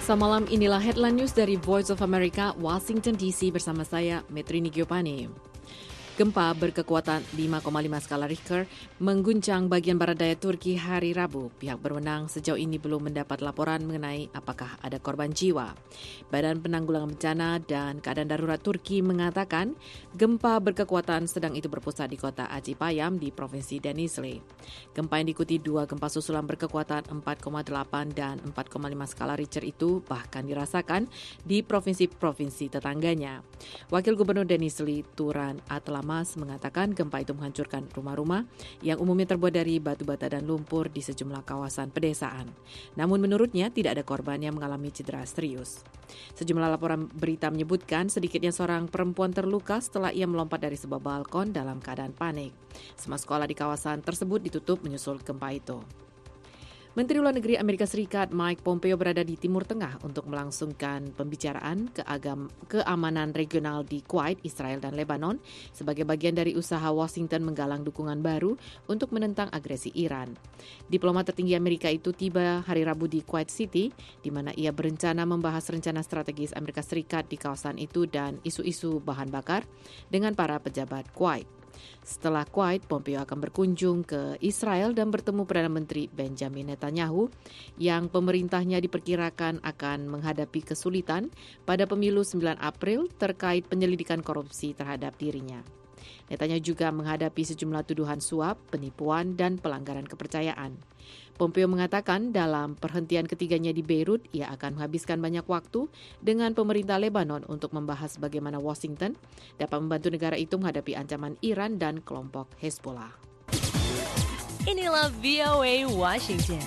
Selasa malam inilah headline news dari Voice of America, Washington DC bersama saya, Metrini Giovanni. Gempa berkekuatan 5,5 skala Richter mengguncang bagian barat daya Turki hari Rabu. Pihak berwenang sejauh ini belum mendapat laporan mengenai apakah ada korban jiwa. Badan Penanggulangan Bencana dan Keadaan Darurat Turki mengatakan gempa berkekuatan sedang itu berpusat di kota Acıpayam di Provinsi Denizli. Gempa yang diikuti dua gempa susulan berkekuatan 4,8 dan 4,5 skala Richter itu bahkan dirasakan di provinsi-provinsi tetangganya. Wakil Gubernur Denizli, Turan Atlamas, mengatakan gempa itu menghancurkan rumah-rumah yang umumnya terbuat dari batu bata dan lumpur di sejumlah kawasan pedesaan. Namun menurutnya tidak ada korban yang mengalami cedera serius. Sejumlah laporan berita menyebutkan sedikitnya seorang perempuan terluka setelah ia melompat dari sebuah balkon dalam keadaan panik. Semua sekolah di kawasan tersebut ditutup menyusul gempa itu. Menteri Luar Negeri Amerika Serikat Mike Pompeo berada di Timur Tengah untuk melangsungkan pembicaraan keamanan regional di Kuwait, Israel, dan Lebanon sebagai bagian dari usaha Washington menggalang dukungan baru untuk menentang agresi Iran. Diplomat tertinggi Amerika itu tiba hari Rabu di Kuwait City, di mana ia berencana membahas rencana strategis Amerika Serikat di kawasan itu dan isu-isu bahan bakar dengan para pejabat Kuwait. Setelah Kuwait, Pompeo akan berkunjung ke Israel dan bertemu Perdana Menteri Benjamin Netanyahu yang pemerintahnya diperkirakan akan menghadapi kesulitan pada pemilu 9 April terkait penyelidikan korupsi terhadap dirinya. Netanyahu juga menghadapi sejumlah tuduhan suap, penipuan, dan pelanggaran kepercayaan. Pompeo mengatakan dalam perhentian ketiganya di Beirut, ia akan menghabiskan banyak waktu dengan pemerintah Lebanon untuk membahas bagaimana Washington dapat membantu negara itu menghadapi ancaman Iran dan kelompok Hezbollah. Inilah VOA Washington.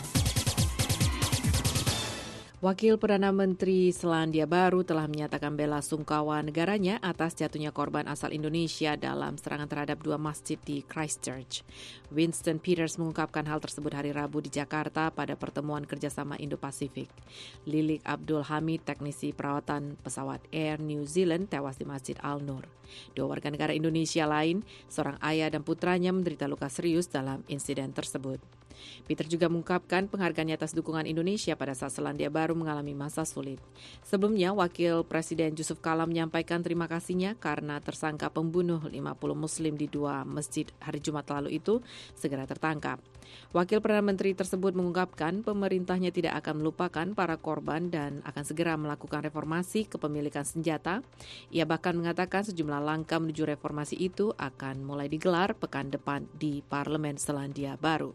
Wakil Perdana Menteri Selandia Baru telah menyatakan bela sungkawa negaranya atas jatuhnya korban asal Indonesia dalam serangan terhadap dua masjid di Christchurch. Winston Peters mengungkapkan hal tersebut hari Rabu di Jakarta pada pertemuan kerjasama Indo-Pasifik. Lilik Abdul Hamid, teknisi perawatan pesawat Air New Zealand, tewas di Masjid Al-Nur. Dua warga negara Indonesia lain, seorang ayah dan putranya menderita luka serius dalam insiden tersebut. Peter juga mengungkapkan penghargaannya atas dukungan Indonesia pada saat Selandia Baru mengalami masa sulit. Sebelumnya, Wakil Presiden Yusuf Kala menyampaikan terima kasihnya karena tersangka pembunuh 50 Muslim di dua masjid hari Jumat lalu itu segera tertangkap. Wakil Perdana Menteri tersebut mengungkapkan pemerintahnya tidak akan melupakan para korban dan akan segera melakukan reformasi kepemilikan senjata. Ia bahkan mengatakan sejumlah langkah menuju reformasi itu akan mulai digelar pekan depan di Parlemen Selandia Baru.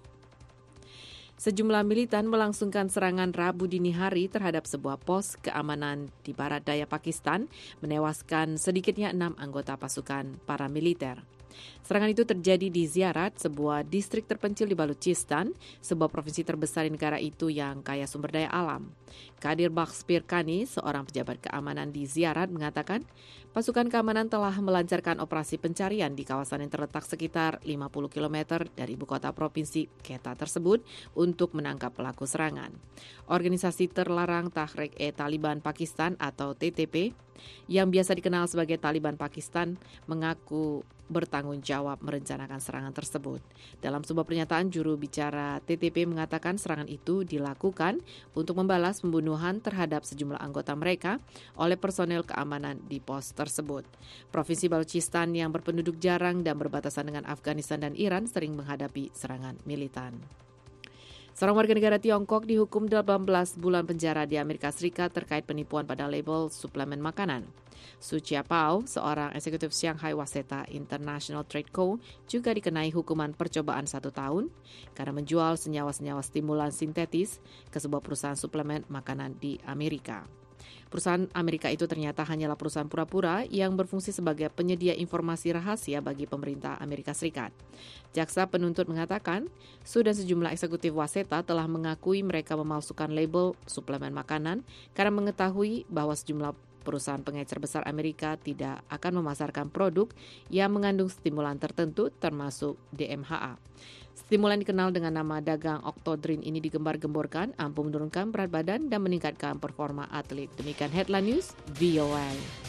Sejumlah militan melangsungkan serangan Rabu dini hari terhadap sebuah pos keamanan di barat daya Pakistan, menewaskan sedikitnya 6 anggota pasukan paramiliter. Serangan itu terjadi di Ziarat, sebuah distrik terpencil di Balochistan, sebuah provinsi terbesar di negara itu yang kaya sumber daya alam. Kadir Bakhsh Pirkani, seorang pejabat keamanan di Ziarat, mengatakan pasukan keamanan telah melancarkan operasi pencarian di kawasan yang terletak sekitar 50 km dari ibu kota provinsi Quetta tersebut untuk menangkap pelaku serangan. Organisasi terlarang Tahrik-e-Taliban Pakistan atau TTP, yang biasa dikenal sebagai Taliban Pakistan, mengaku bertanggung jawab merencanakan serangan tersebut. Dalam sebuah pernyataan, juru bicara TTP mengatakan serangan itu dilakukan untuk membalas pembunuhan terhadap sejumlah anggota mereka oleh personel keamanan di pos tersebut. Provinsi Balochistan yang berpenduduk jarang dan berbatasan dengan Afghanistan dan Iran sering menghadapi serangan militan. Seorang warga negara Tiongkok dihukum 18 bulan penjara di Amerika Serikat terkait penipuan pada label suplemen makanan. Su Chiapao, seorang eksekutif Shanghai Waseda International Trade Co., juga dikenai hukuman percobaan 1 tahun karena menjual senyawa-senyawa stimulan sintetis ke sebuah perusahaan suplemen makanan di Amerika. Perusahaan Amerika itu ternyata hanyalah perusahaan pura-pura yang berfungsi sebagai penyedia informasi rahasia bagi pemerintah Amerika Serikat. Jaksa penuntut mengatakan, Su dan sejumlah eksekutif Waseda telah mengakui mereka memalsukan label suplemen makanan karena mengetahui bahwa sejumlah perusahaan pengecer besar Amerika tidak akan memasarkan produk yang mengandung stimulan tertentu termasuk DMHA. Stimulan dikenal dengan nama dagang Octodrin ini digembar-gemborkan ampuh menurunkan berat badan dan meningkatkan performa atlet. Demikian Headline News VOA.